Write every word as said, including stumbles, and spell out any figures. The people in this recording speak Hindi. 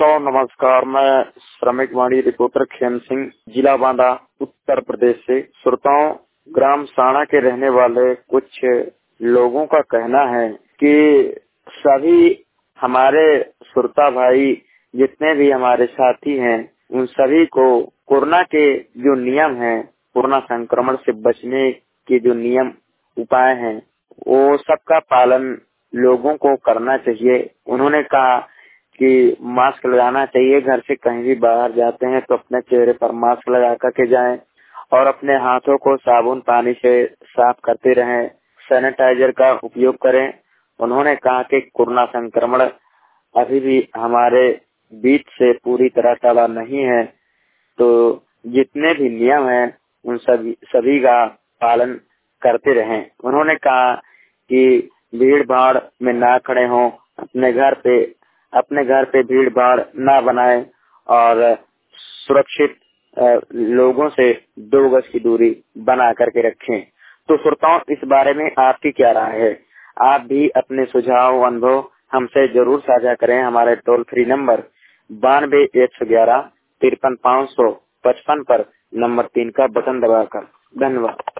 श्रोताओं नमस्कार। मैं श्रमिक वाणी रिपोर्टर खेम सिंह, जिला बांदा, उत्तर प्रदेश से। श्रोताओं, ग्राम साणा के रहने वाले कुछ लोगों का कहना है कि सभी हमारे श्रोता भाई जितने भी हमारे साथी हैं उन सभी को कोरोना के जो नियम हैं, कोरोना संक्रमण से बचने के जो नियम उपाय हैं वो सबका पालन लोगों को करना चाहिए। उन्होंने कहा कि मास्क लगाना चाहिए, घर से कहीं भी बाहर जाते हैं तो अपने चेहरे पर मास्क लगा करके जाएं और अपने हाथों को साबुन पानी से साफ करते रहें, सैनिटाइजर का उपयोग करें। उन्होंने कहा कि कोरोना संक्रमण अभी भी हमारे बीच से पूरी तरह टला नहीं है, तो जितने भी नियम हैं उन सभी सभी का पालन करते रहें। उन्होंने कहा कि भीड़ भाड़ में ना खड़े हों, अपने घर पे अपने घर पे भीड़ भाड़ ना बनाएं और सुरक्षित लोगों से दो गज की दूरी बना करके रखें। तो श्रोताओं, इस बारे में आपकी क्या राय है? आप भी अपने सुझाव अनुभव हमसे जरूर साझा करें। हमारे टोल फ्री नंबर बानवे एक सौ ग्यारह तिरपन पाँच सौ पचपन पर नंबर तीन का बटन दबाकर। धन्यवाद।